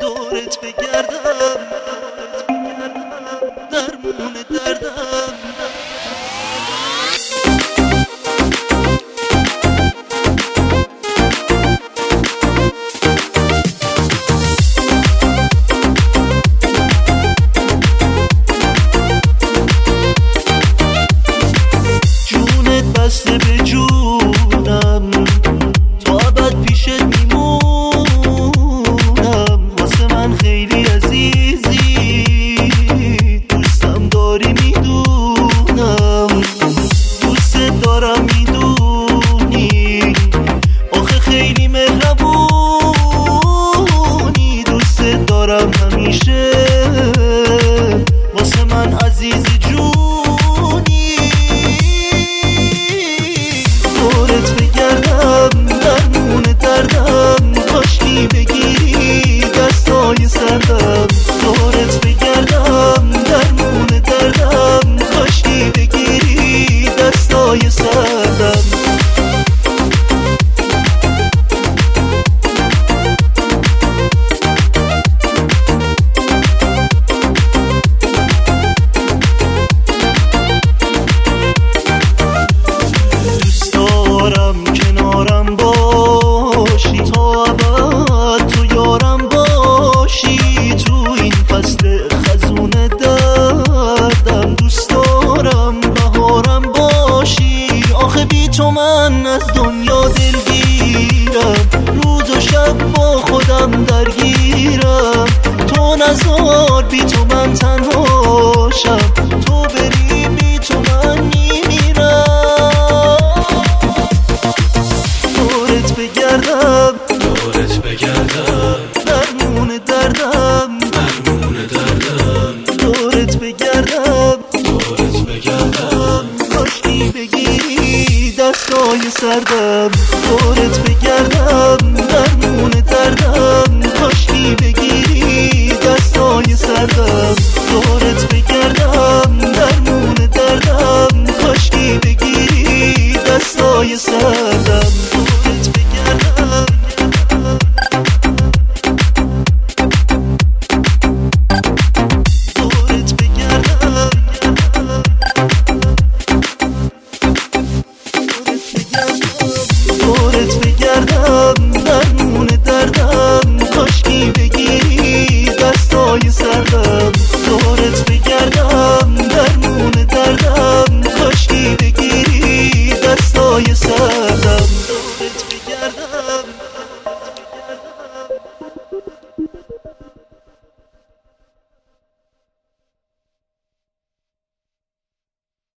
دورت بگردم درمون دردم. جونت بسته به جونم تا ابد پیشت میمونم، واسه من خیلی عزیزی، دوستم داری میدونم، دوستت دارم میدونی، آخه خیلی مهربونی، دوستت دارم همیشه، واسه من عزیزی جونی. دورت بگردم درمون دردم، کاشکی بگیری دستای سردم. دورت بگردم درمون دردم، کاشکی بگیری دستای سردم. کنارم باشی تا ابد، تو یارم باشی، تو این فصل خزون دردم. دوست دارم بهارم باشی، آخه بی تو من از دنیا دلگیرم، روز و شب با خودم درگیرم، تو نزار بی تو من تنها شم،